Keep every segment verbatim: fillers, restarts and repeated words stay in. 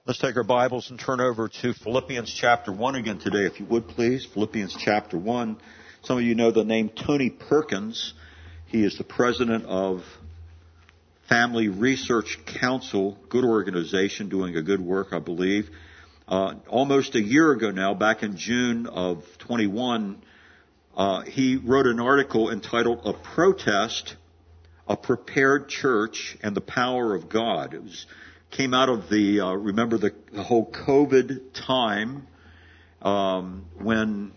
Let's take our Bibles and turn over to Philippians chapter one again today, if you would please. Philippians chapter one. Some of you know the name Tony Perkins. He is the president of Family Research Council, good organization, doing a good work, I believe. Uh, almost a year ago now, back in June of twenty-one, uh, he wrote an article entitled "A Protest, a Prepared Church, and the Power of God." It was came out of the, uh, remember the, the whole COVID time, um, when,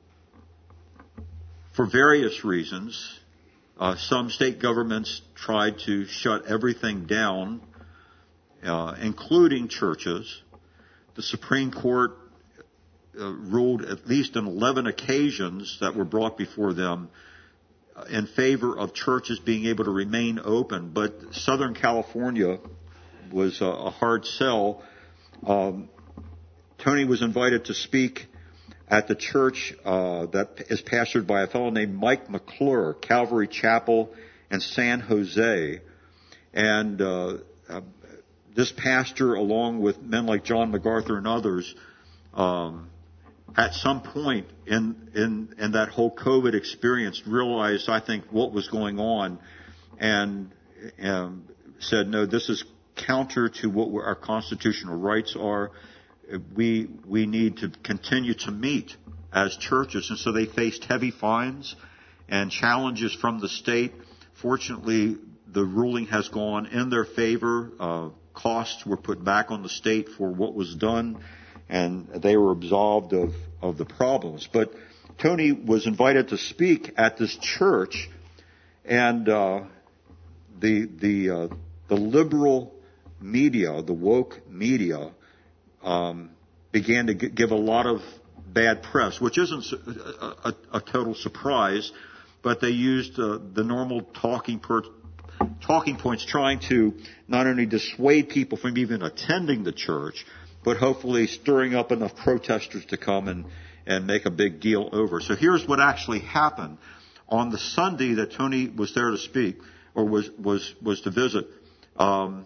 for various reasons, uh, some state governments tried to shut everything down, uh, including churches. The Supreme Court uh, ruled at least on eleven occasions that were brought before them uh, in favor of churches being able to remain open. But Southern California was a, a hard sell. Um, Tony was invited to speak at the church uh, that is pastored by a fellow named Mike McClure, Calvary Chapel in San Jose. And uh, uh, this pastor, along with men like John MacArthur and others, um, at some point in, in in that whole COVID experience, realized, I think, what was going on, and um, said, no, this is counter to what our constitutional rights are. We we need to continue to meet as churches. And so they faced heavy fines and challenges from the state. Fortunately, the ruling has gone in their favor. Uh, costs were put back on the state for what was done, and they were absolved of, of the problems. But Tony was invited to speak at this church, and uh, the the uh, the liberal media, the woke media, um, began to g- give a lot of bad press, which isn't a, a, a total surprise, but they used uh, the normal talking per, talking points, trying to not only dissuade people from even attending the church, but hopefully stirring up enough protesters to come and, and make a big deal over. So here's what actually happened. On the Sunday that Tony was there to speak, or was was was to visit, um,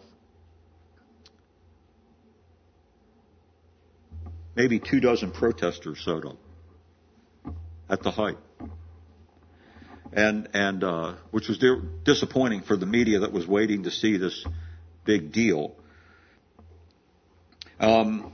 maybe two dozen protesters showed up at the height, and and uh, which was di- disappointing for the media that was waiting to see this big deal. Um,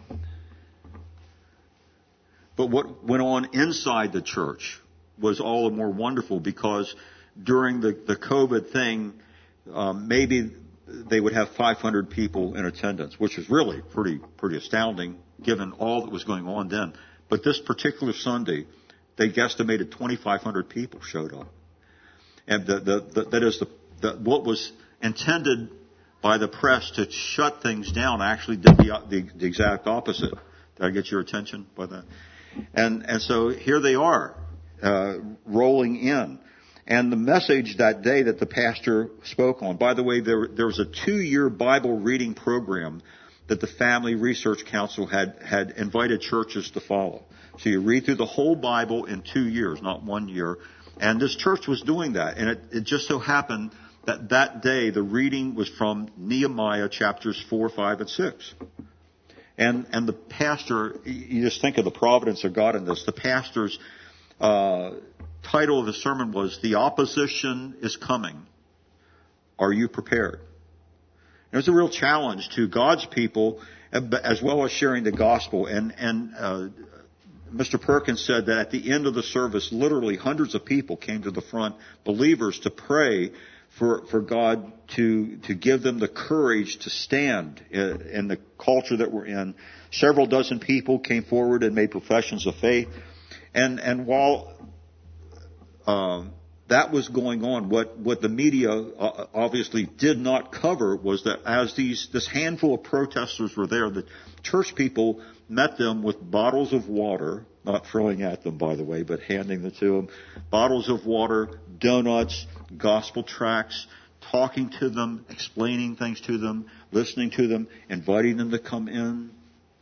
but what went on inside the church was all the more wonderful, because during the, the COVID thing, um, maybe they would have five hundred people in attendance, which is really pretty pretty astounding given all that was going on then. But this particular Sunday, they guesstimated twenty-five hundred people showed up. And the, the, the, that is the, the, what was intended by the press to shut things down actually did the, the, the exact opposite. Did I get your attention by that? And, and so here they are, uh, rolling in. And the message that day that the pastor spoke on, by the way, there, there was a two-year Bible reading program that the Family Research Council had, had invited churches to follow. So you read through the whole Bible in two years, not one year. And this church was doing that. And it, it just so happened that that day the reading was from Nehemiah chapters four, five, and six. And, and the pastor, you just think of the providence of God in this. The pastor's uh, title of the sermon was, "The Opposition is Coming. Are you prepared?" It was a real challenge to God's people, as well as sharing the gospel. And, and uh, Mister Perkins said that at the end of the service, literally hundreds of people came to the front, believers, to pray for, for God to, to give them the courage to stand in, in the culture that we're in. Several dozen people came forward and made professions of faith. And, and while um, that was going on, what, what the media obviously did not cover was that as these this handful of protesters were there, the church people met them with bottles of water, not throwing at them, by the way, but handing them to them, bottles of water, donuts, gospel tracts, talking to them, explaining things to them, listening to them, inviting them to come in,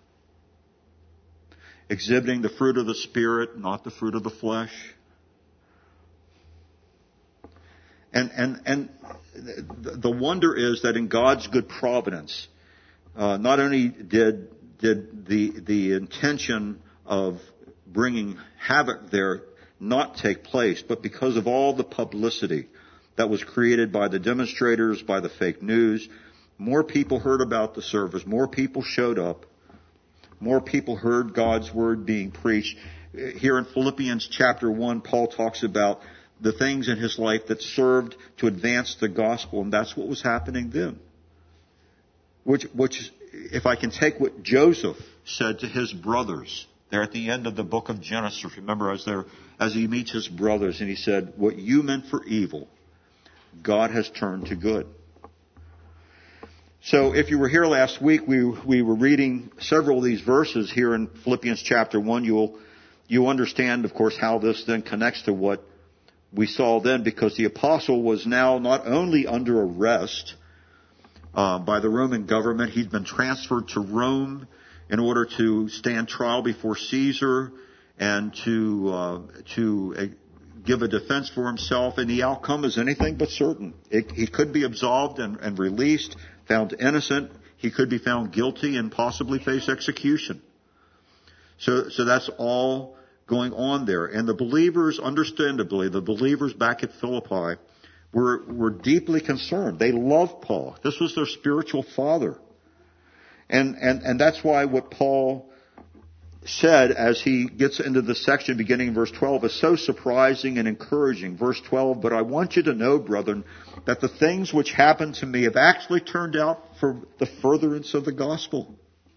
exhibiting the fruit of the Spirit, not the fruit of the flesh. And, and, and the wonder is that in God's good providence, uh, not only did did the, the intention of bringing havoc there not take place, but because of all the publicity that was created by the demonstrators, by the fake news, more people heard about the service, more people showed up, more people heard God's word being preached. Here in Philippians chapter one, Paul talks about the things in his life that served to advance the gospel, and that's what was happening then. Which, which, if I can take what Joseph said to his brothers, there at the end of the book of Genesis, remember, as there, as he meets his brothers, and he said, "What you meant for evil, God has turned to good." So if you were here last week, we we were reading several of these verses here in Philippians chapter one. You'll you understand, of course, how this then connects to what we saw then, because the apostle was now not only under arrest uh, by the Roman government, he'd been transferred to Rome in order to stand trial before Caesar and to uh, to uh, give a defense for himself, and the outcome is anything but certain. It, he could be absolved and, and released, found innocent. He could be found guilty and possibly face execution. So, so that's all going on there. And the believers, understandably, the believers back at Philippi were, were deeply concerned. They loved Paul. This was their spiritual father. And, and, and that's why what Paul said as he gets into the section beginning in verse twelve is so surprising and encouraging. Verse twelve, "But I want you to know, brethren, that the things which happened to me have actually turned out for the furtherance of the gospel."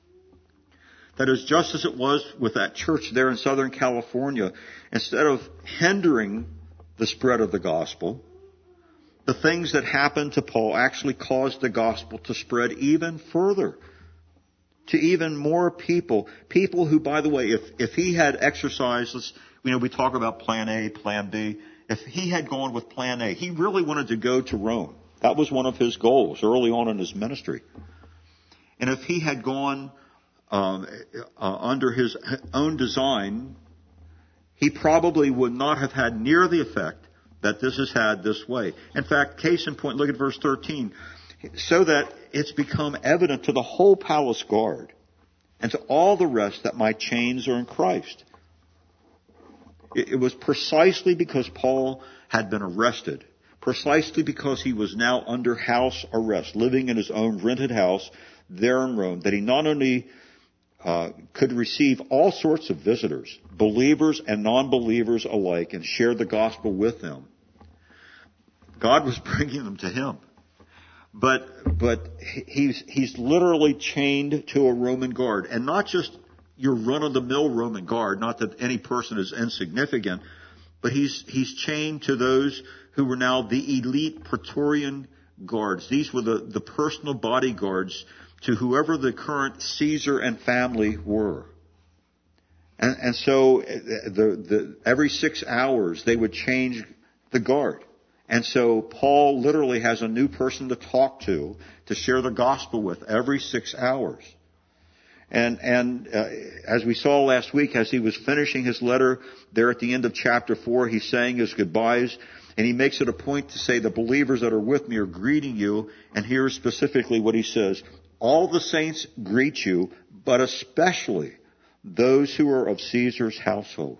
That is, just as it was with that church there in Southern California, instead of hindering the spread of the gospel, the things that happened to Paul actually caused the gospel to spread even further, to even more people. People who, by the way, if, if he had exercised, let's, you know, we talk about plan A, plan B. If he had gone with plan A, he really wanted to go to Rome. That was one of his goals early on in his ministry. And if he had gone um, uh, under his own design, he probably would not have had near the effect that this has had this way. In fact, case in point, look at verse thirteen. "So that it's become evident to the whole palace guard and to all the rest that my chains are in Christ." It was precisely because Paul had been arrested, precisely because he was now under house arrest, living in his own rented house there in Rome, that he not only uh, could receive all sorts of visitors, believers and non-believers alike, and share the gospel with them. God was bringing them to him. But, but he's, he's literally chained to a Roman guard. And not just your run-of-the-mill Roman guard, not that any person is insignificant, but he's, he's chained to those who were now the elite Praetorian guards. These were the, the personal bodyguards to whoever the current Caesar and family were. And, and so the, the, every six hours they would change the guard. And so Paul literally has a new person to talk to, to share the gospel with every six hours. And, and uh, as we saw last week, as he was finishing his letter there at the end of chapter four, he's saying his goodbyes, and he makes it a point to say, "The believers that are with me are greeting you." And here's specifically what he says: "All the saints greet you, but especially those who are of Caesar's household."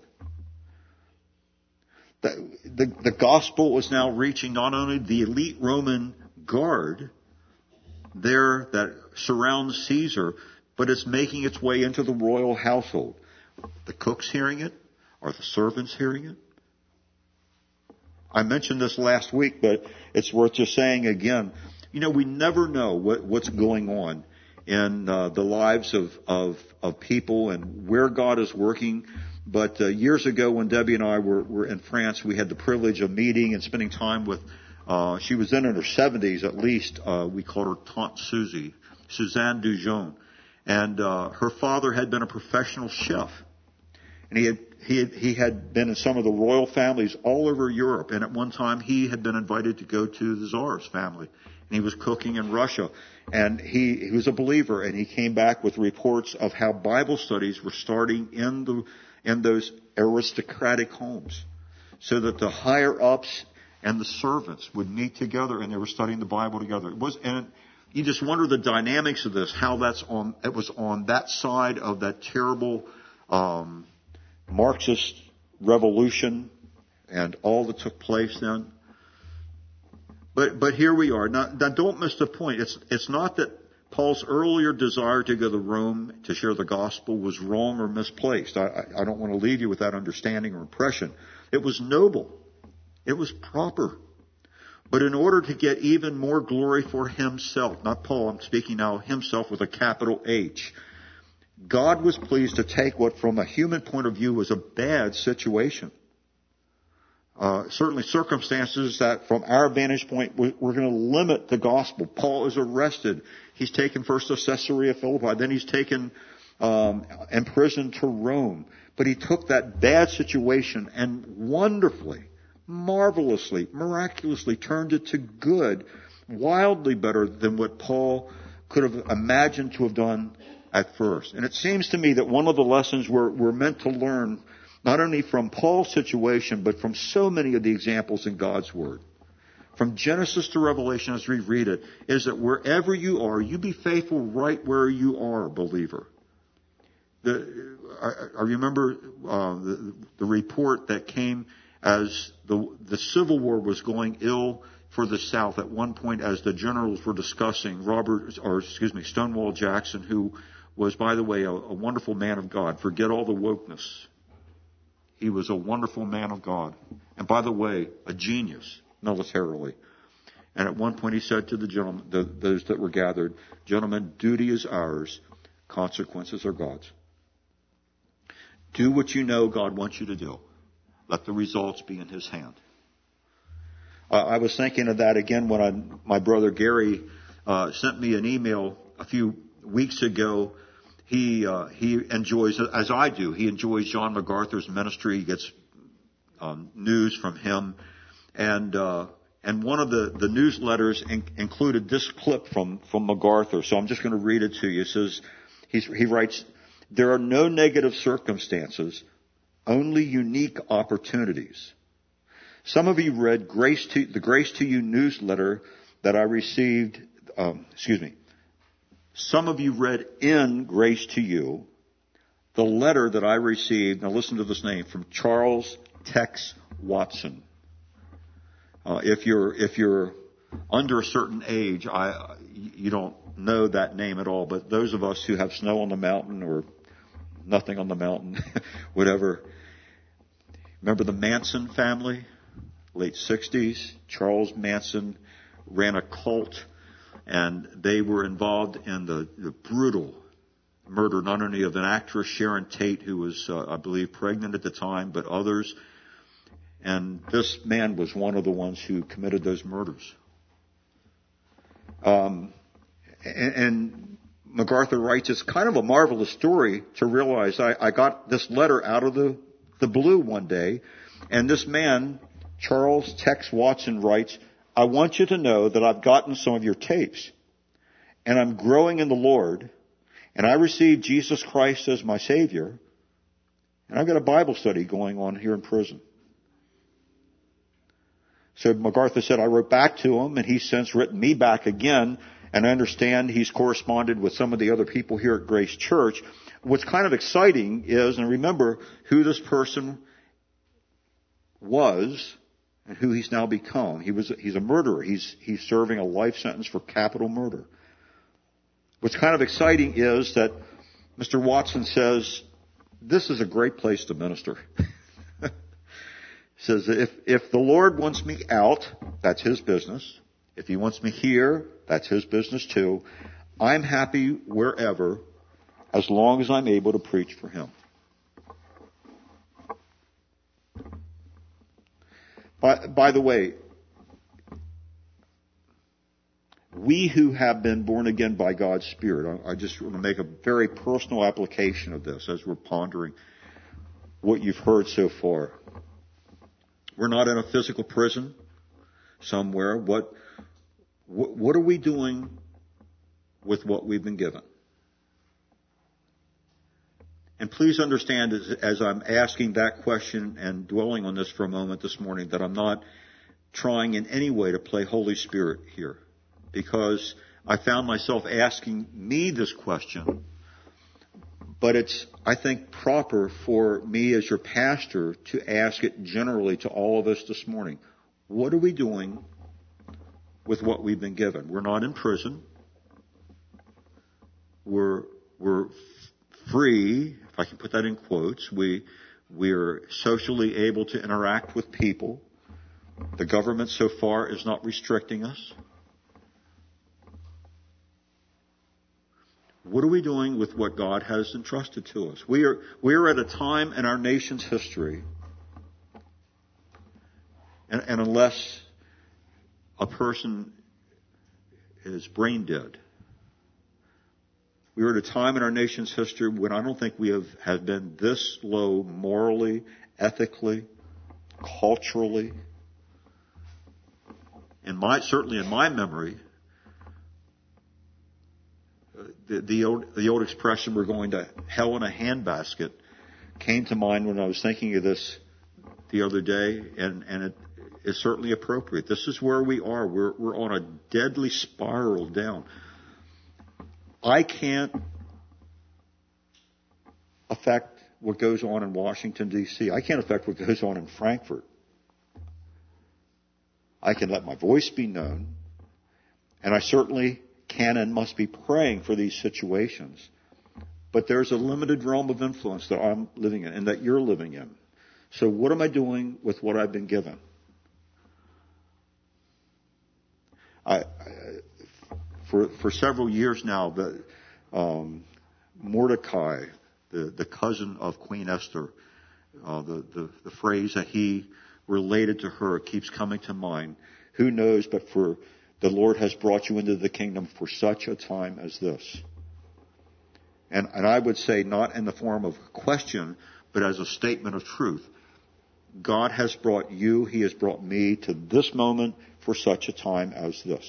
The, the, the gospel was now reaching not only the elite Roman guard there that surrounds Caesar, but it's making its way into the royal household. The cook's hearing it. Are the servants hearing it? I mentioned this last week, but it's worth just saying again. You know, we never know what, what's going on in uh, the lives of, of, of people and where God is working. But uh, years ago, when Debbie and I were, were in France, we had the privilege of meeting and spending time with, uh, she was then in her seventies at least, uh, we called her Tante Susie, Suzanne Dujon. And uh, her father had been a professional chef. And he had, he had, he had been in some of the royal families all over Europe. And at one time, he had been invited to go to the Tsar's family. And he was cooking in Russia. And he, he was a believer, and he came back with reports of how Bible studies were starting in the in those aristocratic homes, so that the higher ups and the servants would meet together and they were studying the Bible together. It was, and you just wonder the dynamics of this, how that's on, it was on that side of that terrible um, Marxist revolution and all that took place then. But but here we are. Now, now don't miss the point. It's it's not that Paul's earlier desire to go to Rome to share the gospel was wrong or misplaced. I, I, I don't want to leave you with that understanding or impression. It was noble. It was proper. But in order to get even more glory for himself, not Paul, I'm speaking now himself with a capital H, God was pleased to take what from a human point of view was a bad situation. Uh, certainly circumstances that from our vantage point, we're, we're going to limit the gospel. Paul is arrested. He's taken first to Caesarea Philippi, then he's taken um, imprisoned to Rome. But he took that bad situation and wonderfully, marvelously, miraculously turned it to good, wildly better than what Paul could have imagined to have done at first. And it seems to me that one of the lessons we're, we're meant to learn, not only from Paul's situation, but from so many of the examples in God's Word, from Genesis to Revelation as we read it, is that wherever you are, you be faithful right where you are, believer. The, I, I remember uh, the, the report that came as the, the Civil War was going ill for the South. At one point, as the generals were discussing, Robert, or excuse me, Stonewall Jackson, who was, by the way, a, a wonderful man of God. Forget all the wokeness. He was a wonderful man of God. And by the way, a genius militarily. And at one point he said to the gentlemen, the, those that were gathered, gentlemen, duty is ours, consequences are God's. Do what you know God wants you to do. Let the results be in His hand. Uh, I was thinking of that again when I, my brother Gary uh, sent me an email a few weeks ago. He uh, he enjoys, as I do, he enjoys John MacArthur's ministry. He gets um, news from him. And uh, and one of the, the newsletters in, included this clip from, from MacArthur. So I'm just going to read it to you. It says, he's, he writes, there are no negative circumstances, only unique opportunities. Some of you read Grace to, the Grace to You newsletter that I received, um, excuse me. Some of you read in Grace to You the letter that I received, now listen to this name, from Charles Tex Watson. Uh, if you're if you're under a certain age, I you don't know that name at all. But those of us who have snow on the mountain or nothing on the mountain, whatever. Remember the Manson family, late sixties. Charles Manson ran a cult, and they were involved in the, the brutal murder not only of an actress, Sharon Tate, who was, uh, I believe, pregnant at the time, but others. And this man was one of the ones who committed those murders. Um, and, and MacArthur writes, it's kind of a marvelous story to realize I, I got this letter out of the, the blue one day, and this man, Charles Tex Watson, writes, I want you to know that I've gotten some of your tapes, and I'm growing in the Lord, and I received Jesus Christ as my Savior, and I've got a Bible study going on here in prison. So MacArthur said, I wrote back to him, and he's since written me back again, and I understand he's corresponded with some of the other people here at Grace Church. What's kind of exciting is, and remember who this person was and who he's now become. He was, he's a murderer. He's, he's serving a life sentence for capital murder. What's kind of exciting is that Mister Watson says, this is a great place to minister. He says, if, if the Lord wants me out, that's His business. If He wants me here, that's His business too. I'm happy wherever, as long as I'm able to preach for Him. By, by the way, we who have been born again by God's Spirit, I, I just want to make a very personal application of this as we're pondering what you've heard so far. We're not in a physical prison somewhere. What, what, what are we doing with what we've been given? And please understand, as, as I'm asking that question and dwelling on this for a moment this morning, that I'm not trying in any way to play Holy Spirit here, because I found myself asking me this question. But it's, I think, proper for me as your pastor to ask it generally to all of us this morning. What are we doing with what we've been given? We're not in prison. We're, we're free, if I can put that in quotes. We, we're socially able to interact with people. The government so far is not restricting us. What are we doing with what God has entrusted to us? We are, we are at a time in our nation's history, and, and unless a person is brain dead, we are at a time in our nation's history when I don't think we have, have been this low morally, ethically, culturally. In my, certainly in my memory, The, the old the old expression, we're going to hell in a handbasket, came to mind when I was thinking of this the other day, and, and it is certainly appropriate. This is where we are. We're, we're on a deadly spiral down. I can't affect what goes on in Washington, D C I can't affect what goes on in Frankfurt. I can let my voice be known, and I certainly can and must be praying for these situations. But there's a limited realm of influence that I'm living in and that you're living in. So what am I doing with what I've been given? I, I for for several years now, the um, Mordecai, the, the cousin of Queen Esther, uh, the, the the phrase that he related to her keeps coming to mind. Who knows? But for the Lord has brought you into the kingdom for such a time as this. And, and I would say not in the form of a question, but as a statement of truth. God has brought you, He has brought me to this moment for such a time as this.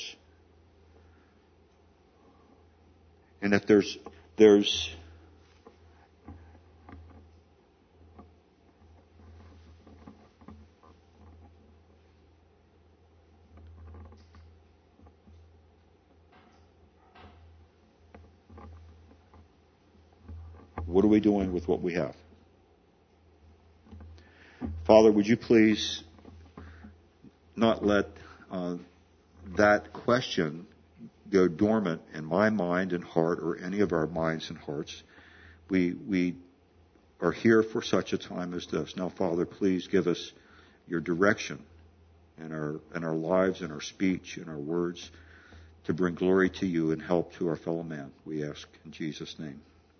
And if there's, there's, what are we doing with what we have? Father, would you please not let uh, that question go dormant in my mind and heart or any of our minds and hearts. We, we are here for such a time as this. Now, Father, please give us your direction in our, in our lives, in our speech, in our words, to bring glory to you and help to our fellow man. We ask in Jesus' name.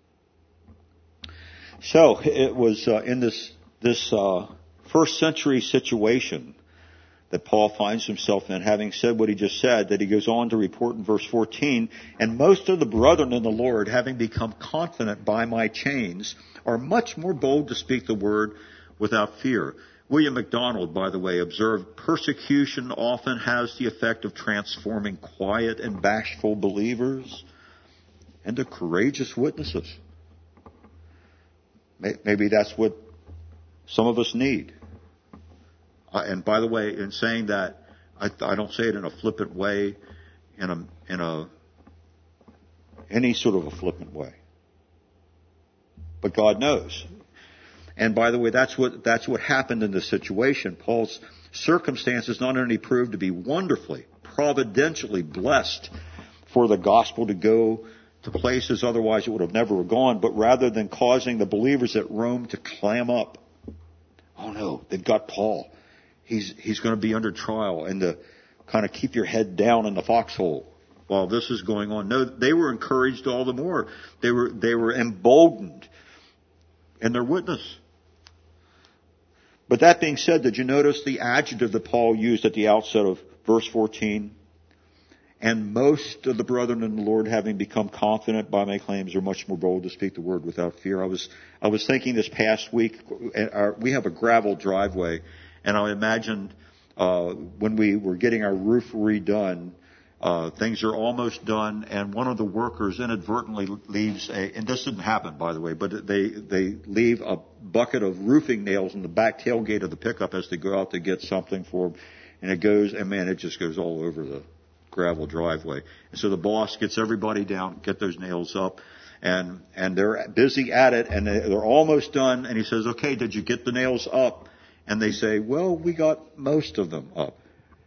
So it was uh, in this this uh, first century situation that Paul finds himself in, having said what he just said, that he goes on to report in verse fourteen, and most of the brethren in the Lord, having become confident by my chains, are much more bold to speak the word without fear. William MacDonald, by the way, observed, persecution often has the effect of transforming quiet and bashful believers into courageous witnesses. Maybe that's what some of us need. Uh, and by the way, in saying that, I, I don't say it in a flippant way, in a in a any sort of a flippant way. But God knows. And by the way, that's what that's what happened in this situation. Paul's circumstances not only proved to be wonderfully, providentially blessed for the gospel to go to places otherwise it would have never gone, but rather than causing the believers at Rome to clam up, oh no, they've got Paul. He's he's going to be under trial, and to kind of keep your head down in the foxhole while this is going on. No, they were encouraged all the more. They were they were emboldened in their witness. But that being said, did you notice the adjective that Paul used at the outset of verse fourteen? And most of the brethren in the Lord, having become confident by my claims, are much more bold to speak the word without fear. I was I was thinking this past week, our, we have a gravel driveway, and I imagined uh, when we were getting our roof redone, uh, things are almost done, and one of the workers inadvertently leaves a, and this didn't happen, by the way, but they they leave a bucket of roofing nails in the back tailgate of the pickup as they go out to get something for them, and it goes, and man, it just goes all over the gravel driveway. And so the boss gets everybody down, get those nails up, and and they're busy at it, and they're almost done. And he says, "Okay, did you get the nails up?" And they say, "Well, we got most of them up."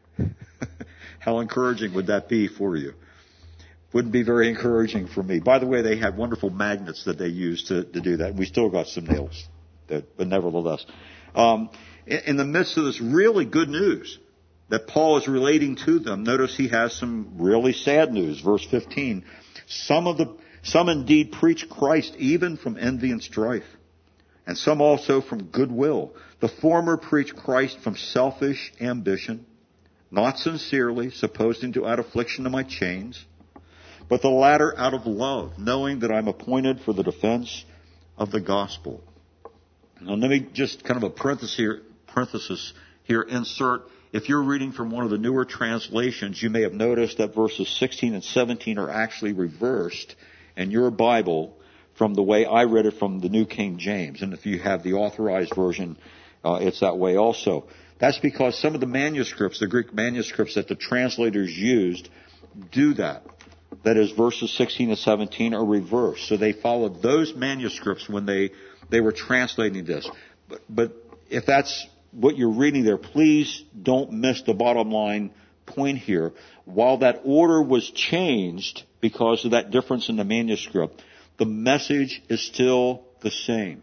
How encouraging would that be for you? Wouldn't be very encouraging for me. By the way, they had wonderful magnets that they used to, to do that. We still got some nails, that, but nevertheless. Um, in, in the midst of this really good news that Paul is relating to them, notice he has some really sad news. Verse fifteen, some of the, some indeed preach Christ even from envy and strife, and some also from goodwill. The former preach Christ from selfish ambition, not sincerely, supposing to add affliction to my chains, but the latter out of love, knowing that I'm appointed for the defense of the gospel. Now let me just kind of a parenthesis here, parenthesis here insert. If you're reading from one of the newer translations, you may have noticed that verses sixteen and seventeen are actually reversed in your Bible from the way I read it from the New King James. And if you have the authorized version, uh, it's that way also. That's because some of the manuscripts, the Greek manuscripts that the translators used, do that. That is, verses sixteen and seventeen are reversed. So they followed those manuscripts when they, they were translating this. But, but if that's what you're reading there, please don't miss the bottom line point here. While that order was changed because of that difference in the manuscript, the message is still the same.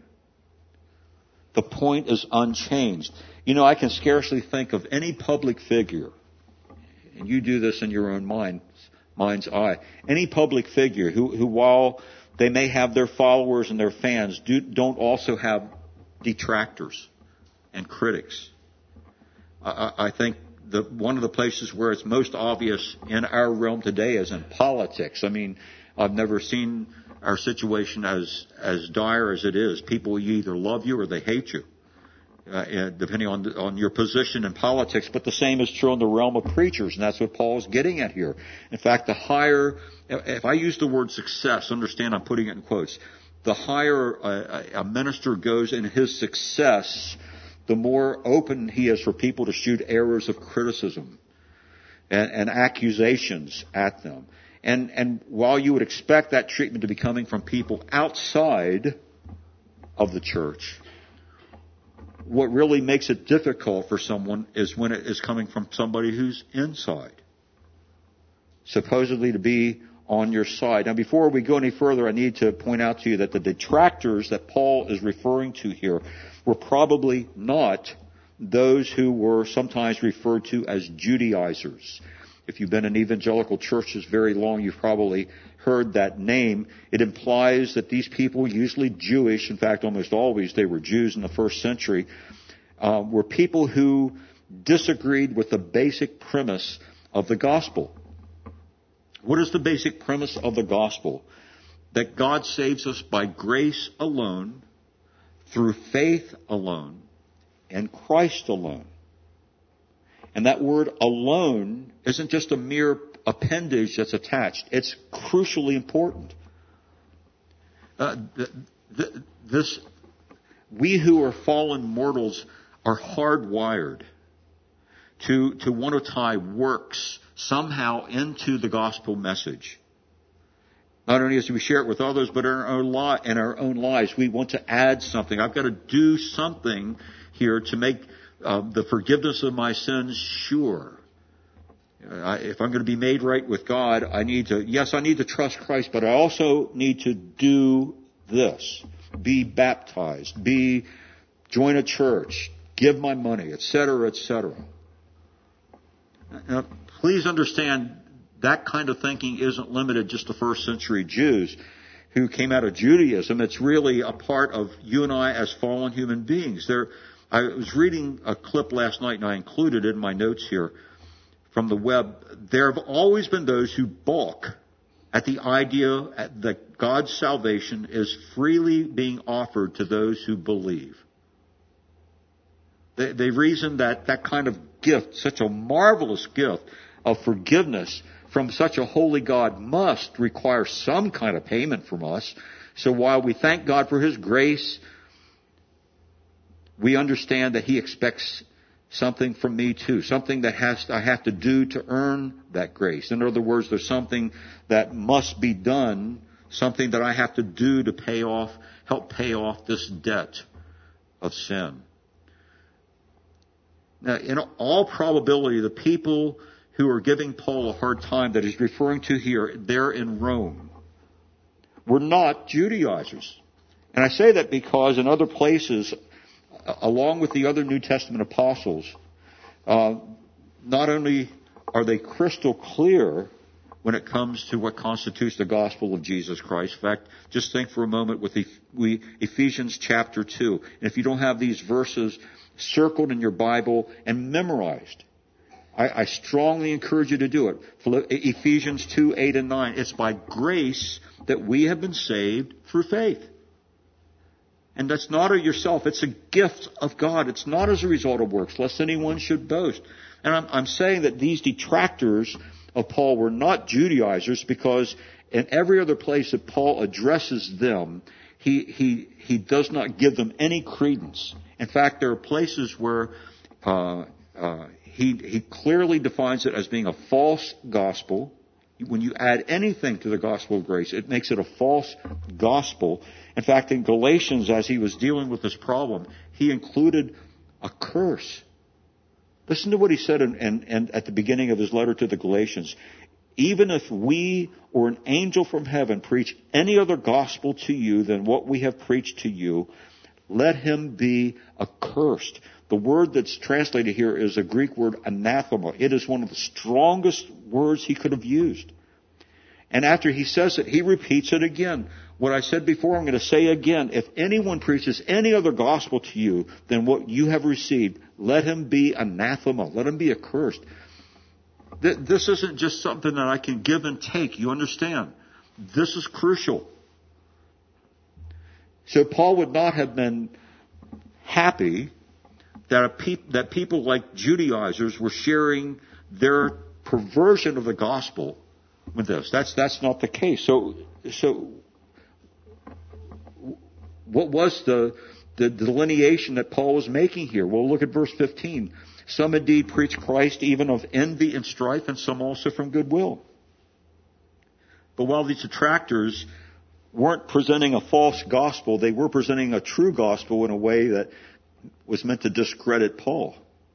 The point is unchanged. You know, I can scarcely think of any public figure, and you do this in your own mind, mind's eye, any public figure who, who while they may have their followers and their fans, do, don't also have detractors and critics. I, I think the, one of the places where it's most obvious in our realm today is in politics. I mean, I've never seen our situation as, as dire as it is. People either love you or they hate you. Uh, depending on on your position in politics, but the same is true in the realm of preachers, and that's what Paul is getting at here. In fact, the higher, if I use the word success, understand I'm putting it in quotes, the higher a, a minister goes in his success, the more open he is for people to shoot arrows of criticism and, and accusations at them. And, and while you would expect that treatment to be coming from people outside of the church, what really makes it difficult for someone is when it is coming from somebody who's inside, supposedly to be on your side. Now, before we go any further, I need to point out to you that the detractors that Paul is referring to here were probably not those who were sometimes referred to as Judaizers. If you've been in evangelical churches very long, you've probably heard that name. It implies that these people, usually Jewish, in fact almost always they were Jews in the first century, uh, were people who disagreed with the basic premise of the gospel. What is the basic premise of the gospel? That God saves us by grace alone, through faith alone, and Christ alone. And that word alone isn't just a mere appendage that's attached. It's crucially important. Uh, th- th- this, we who are fallen mortals are hardwired to, to want to tie works somehow into the gospel message. Not only as we share it with others, but in our own, li- in our own lives. We want to add something. I've got to do something here to make uh, the forgiveness of my sins sure. I, if I'm going to be made right with God, I need to, yes, I need to trust Christ, but I also need to do this. Be baptized, be, join a church, give my money, et cetera, et cetera. Now, please understand that kind of thinking isn't limited just to first century Jews who came out of Judaism. It's really a part of you and I as fallen human beings. There, I was reading a clip last night, and I included it in my notes here from the web. There have always been those who balk at the idea that God's salvation is freely being offered to those who believe. They, they reason that that kind of gift, such a marvelous gift of forgiveness from such a holy God, must require some kind of payment from us. So while we thank God for His grace, we understand that He expects something from me too. Something that has I have to do to earn that grace. In other words, there's something that must be done, something that I have to do to pay off, help pay off this debt of sin. Now, in all probability, the people who are giving Paul a hard time that he's referring to here, they're in Rome, were not Judaizers. And I say that because in other places, along with the other New Testament apostles, uh, not only are they crystal clear when it comes to what constitutes the gospel of Jesus Christ. In fact, just think for a moment with Ephesians chapter two. And if you don't have these verses circled in your Bible and memorized, I, I strongly encourage you to do it. Ephesians two, eight and nine. It's by grace that we have been saved through faith. And that's not of yourself. It's a gift of God. It's not as a result of works, lest anyone should boast. And I'm, I'm saying that these detractors of Paul were not Judaizers because in every other place that Paul addresses them, he, he, he does not give them any credence. In fact, there are places where uh, uh, he, he clearly defines it as being a false gospel. When you add anything to the gospel of grace, it makes it a false gospel. In fact, in Galatians, as he was dealing with this problem, he included a curse. Listen to what he said in, in, in, at the beginning of his letter to the Galatians. Even if we or an angel from heaven preach any other gospel to you than what we have preached to you, let him be accursed. The word that's translated here is a Greek word anathema. It is one of the strongest words he could have used. And after he says it, he repeats it again. What I said before, I'm going to say again. If anyone preaches any other gospel to you than what you have received, let him be anathema. Let him be accursed. This isn't just something that I can give and take. You understand? This is crucial. So Paul would not have been happy that a peop- that people like Judaizers were sharing their perversion of the gospel with this. That's that's not the case. So so what was the the delineation that Paul was making here? Well, look at verse fifteen. Some indeed preach Christ even of envy and strife, and some also from goodwill. But while these detractors weren't presenting a false gospel, they were presenting a true gospel in a way that was meant to discredit Paul.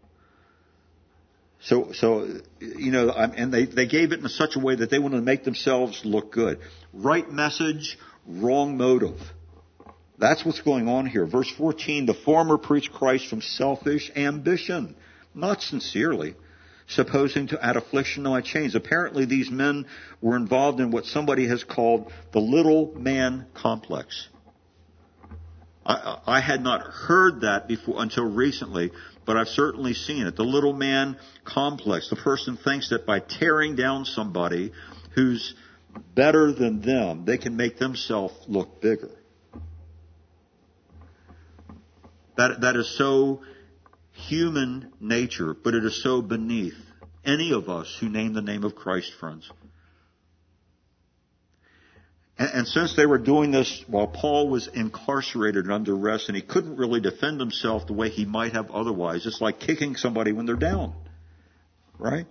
So, so you know, and they, they gave it in such a way that they wanted to make themselves look good. Right message, wrong motive. That's what's going on here. Verse fourteen, the former preach Christ from selfish ambition, not sincerely, supposing to add affliction to my chains. Apparently these men were involved in what somebody has called the little man complex. I, I had not heard that before until recently, but I've certainly seen it. The little man complex. The person thinks that by tearing down somebody who's better than them, they can make themselves look bigger. That, that is so human nature, but it is so beneath any of us who name the name of Christ, friends. And, and since they were doing this while Paul was incarcerated and under arrest, and he couldn't really defend himself the way he might have otherwise, it's like kicking somebody when they're down, right?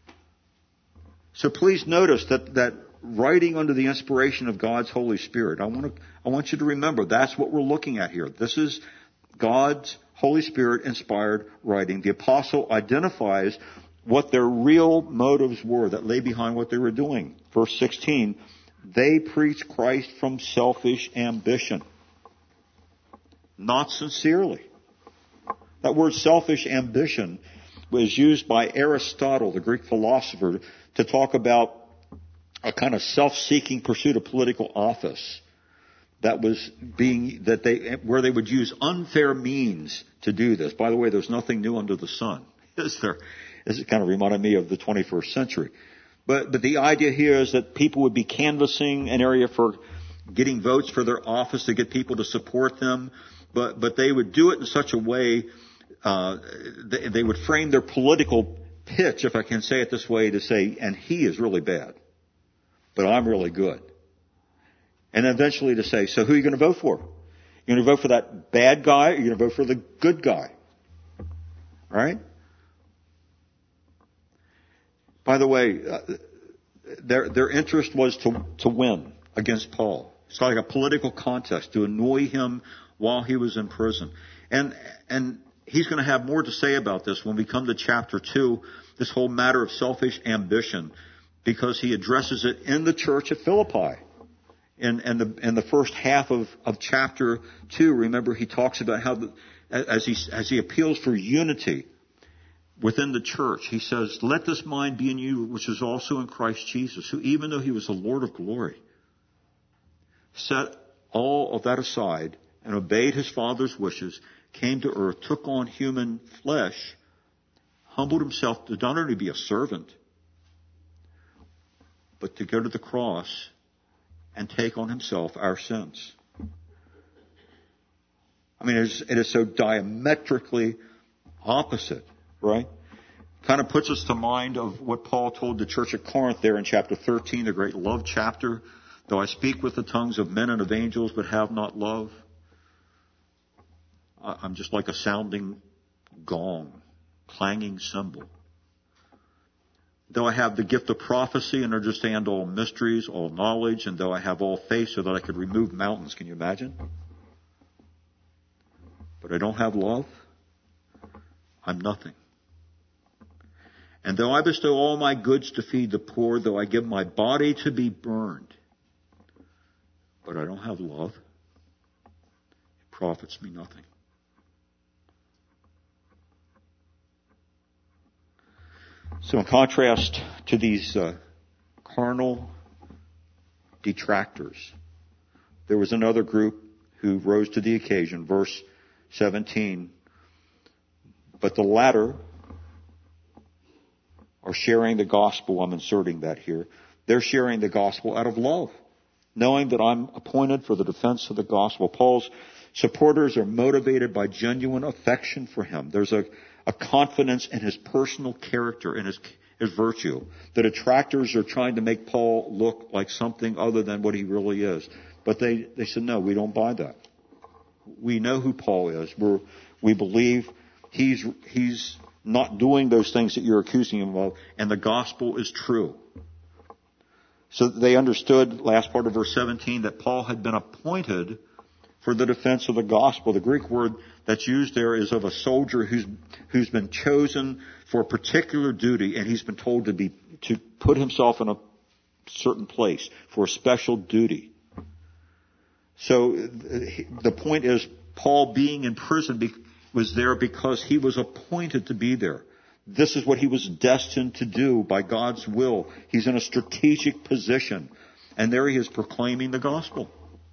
So please notice that, that writing under the inspiration of God's Holy Spirit, I want to, I want you to remember that's what we're looking at here. This is God's Holy Spirit inspired writing. The apostle identifies what their real motives were that lay behind what they were doing. Verse sixteen, they preach Christ from selfish ambition, not sincerely. That word selfish ambition was used by Aristotle, the Greek philosopher, to talk about a kind of self-seeking pursuit of political office. That was being, that they, where they would use unfair means to do this. By the way, there's nothing new under the sun, is there? This kind of reminded me of the twenty-first century. But, but the idea here is that people would be canvassing an area for getting votes for their office to get people to support them. But, but they would do it in such a way, uh, they, they would frame their political pitch, if I can say it this way, to say, and he is really bad, but I'm really good. And eventually to say, so who are you going to vote for? You're going to vote for that bad guy or you're going to vote for the good guy? Right? By the way, uh, their their interest was to to win against Paul. It's like a political contest to annoy him while he was in prison. And and he's going to have more to say about this when we come to chapter two, this whole matter of selfish ambition, because he addresses it in the church at Philippi. In, in the in the first half of, of chapter two, remember he talks about how the, as he as he appeals for unity within the church, he says, "Let this mind be in you, which is also in Christ Jesus, who even though he was the Lord of glory, set all of that aside and obeyed his Father's wishes, came to earth, took on human flesh, humbled himself to not only be a servant, but to go to the cross and take on himself our sins." I mean, it is, it is so diametrically opposite, right? Kind of puts us to mind of what Paul told the church at Corinth there in chapter thirteen, the great love chapter. "Though I speak with the tongues of men and of angels, but have not love, I'm just like a sounding gong, clanging cymbal. Though I have the gift of prophecy and understand all mysteries, all knowledge, and though I have all faith so that I could remove mountains." Can you imagine? "But I don't have love, I'm nothing. And though I bestow all my goods to feed the poor, though I give my body to be burned, but I don't have love, it profits me nothing." So in contrast to these uh, carnal detractors, there was another group who rose to the occasion. Verse seventeen, "But the latter are sharing the gospel." I'm inserting that here. They're sharing the gospel out of love, knowing that I'm appointed for the defense of the gospel. Paul's supporters are motivated by genuine affection for him. There's a A confidence in his personal character and his, his virtue. The detractors are trying to make Paul look like something other than what he really is. But they, they said, no, we don't buy that. We know who Paul is. We're, we believe he's, he's not doing those things that you're accusing him of, and the gospel is true. So they understood, last part of verse seventeen, that Paul had been appointed for the defense of the gospel. The Greek word that's used there is of a soldier who's who's been chosen for a particular duty, and he's been told to be to put himself in a certain place for a special duty. So the point is, Paul being in prison was there because he was appointed to be there. This is what he was destined to do by God's will. He's in a strategic position, and there he is proclaiming the gospel.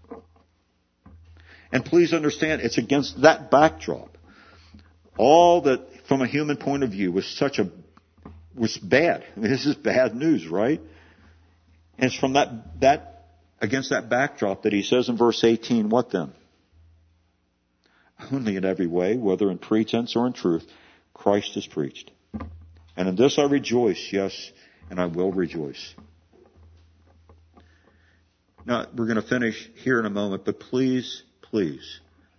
And please understand, it's against that backdrop. All that, from a human point of view, was such a, was bad. I mean, this is bad news, right? And it's from that, that, against that backdrop that he says in verse eighteen, what then? "Only in every way, whether in pretense or in truth, Christ is preached. And in this I rejoice, yes, and I will rejoice." Now, we're going to finish here in a moment, but please, Please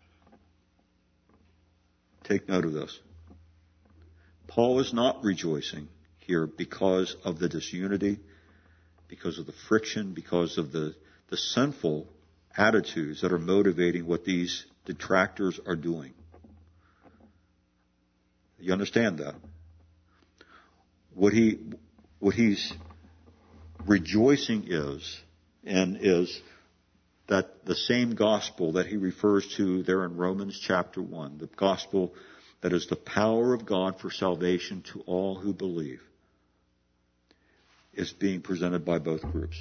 take note of this. Paul is not rejoicing here because of the disunity, because of the friction, because of the, the sinful attitudes that are motivating what these detractors are doing. You understand that? What he, what he's rejoicing is, and is that the same gospel that he refers to there in Romans chapter one, the gospel that is the power of God for salvation to all who believe, is being presented by both groups.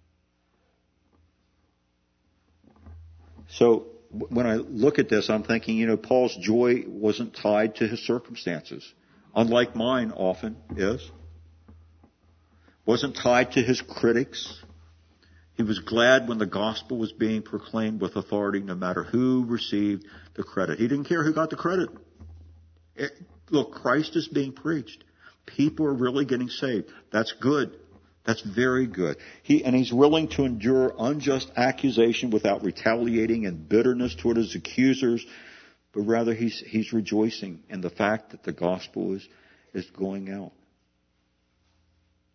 So when I look at this, I'm thinking, you know, Paul's joy wasn't tied to his circumstances, unlike mine often is. Wasn't tied to his critics. He was glad when the gospel was being proclaimed with authority, no matter who received the credit. He didn't care who got the credit. It, look, Christ is being preached. People are really getting saved. That's good. That's very good. He, and he's willing to endure unjust accusation without retaliating in bitterness toward his accusers, but rather he's, he's rejoicing in the fact that the gospel is, is going out.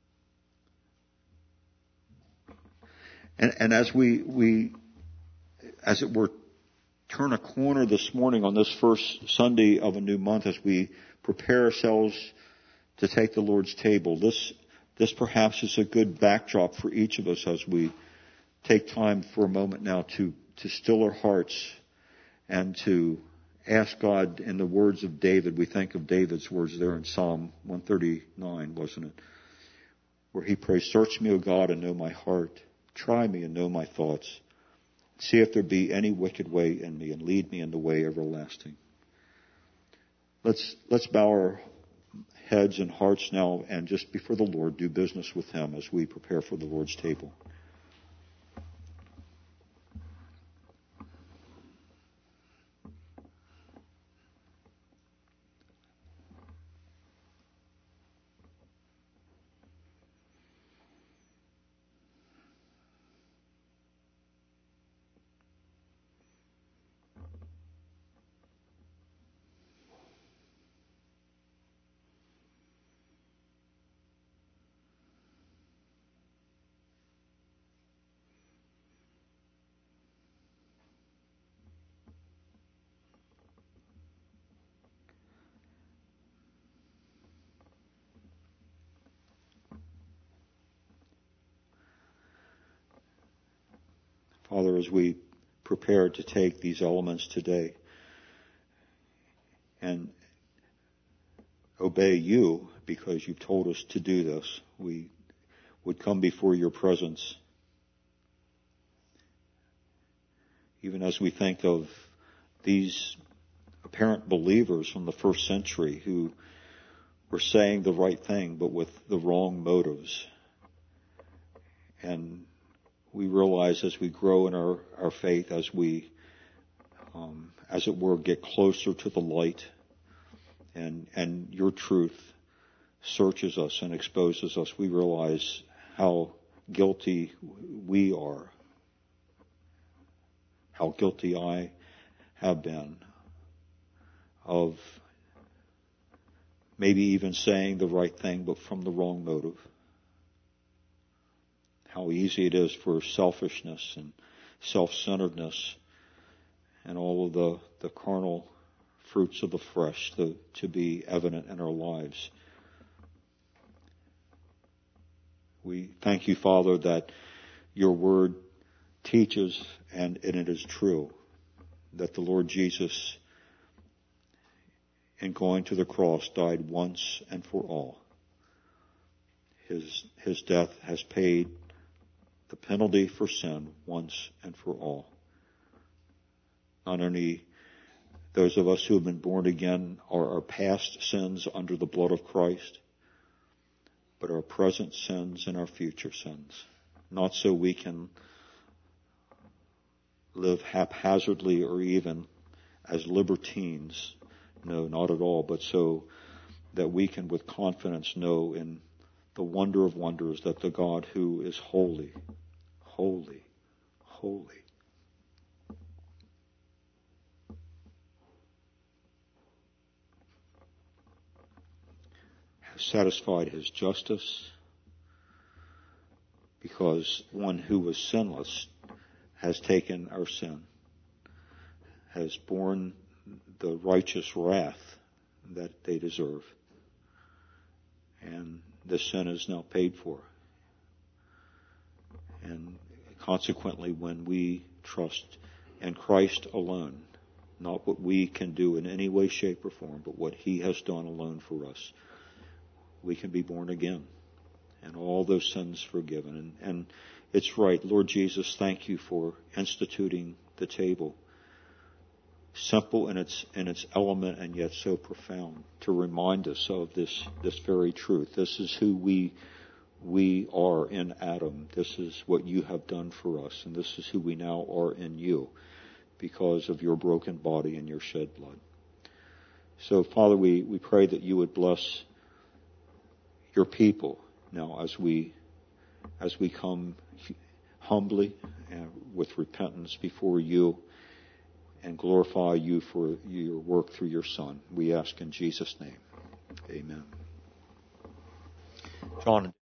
And, and as we, we, as it were, turn a corner this morning on this first Sunday of a new month as we prepare ourselves to take the Lord's table, this, this perhaps is a good backdrop for each of us as we take time for a moment now to, to still our hearts and to ask God in the words of David. We think of David's words there in Psalm one thirty-nine, wasn't it? Where he prays, "Search me, O God, and know my heart. Try me and know my thoughts. See if there be any wicked way in me, and lead me in the way everlasting." Let's, let's bow our heads and hearts now and just before the Lord do business with Him as we prepare for the Lord's table. Father, as we prepare to take these elements today and obey you because you've told us to do this, we would come before your presence. Even as we think of these apparent believers from the first century who were saying the right thing but with the wrong motives. And we realize as we grow in our, our faith, as we, um, as it were, get closer to the light and, and your truth searches us and exposes us, we realize how guilty we are, how guilty I have been of maybe even saying the right thing but from the wrong motive. How easy it is for selfishness and self-centeredness and all of the, the carnal fruits of the flesh to, to be evident in our lives. We thank you, Father, that your word teaches, and, and it is true, that the Lord Jesus, in going to the cross, died once and for all. His, his death has paid the penalty for sin once and for all. Not only those of us who have been born again are our past sins under the blood of Christ, but our present sins and our future sins. Not so we can live haphazardly or even as libertines. No, not at all, but so that we can with confidence know in the wonder of wonders that the God who is holy, holy, holy, has satisfied his justice because one who was sinless has taken our sin, has borne the righteous wrath that they deserve. And the sin is now paid for. And consequently, when we trust in Christ alone, not what we can do in any way, shape, or form, but what he has done alone for us, we can be born again and all those sins forgiven. And, and it's right. Lord Jesus, thank you for instituting the table. Simple in its in its element and yet so profound to remind us of this this very truth. This is who we we are in Adam. This is what you have done for us, and this is who we now are in you because of your broken body and your shed blood. So, Father, we, we pray that you would bless your people now as we as we come humbly and with repentance before you, and glorify you for your work through your Son. We ask in Jesus' name. Amen. John.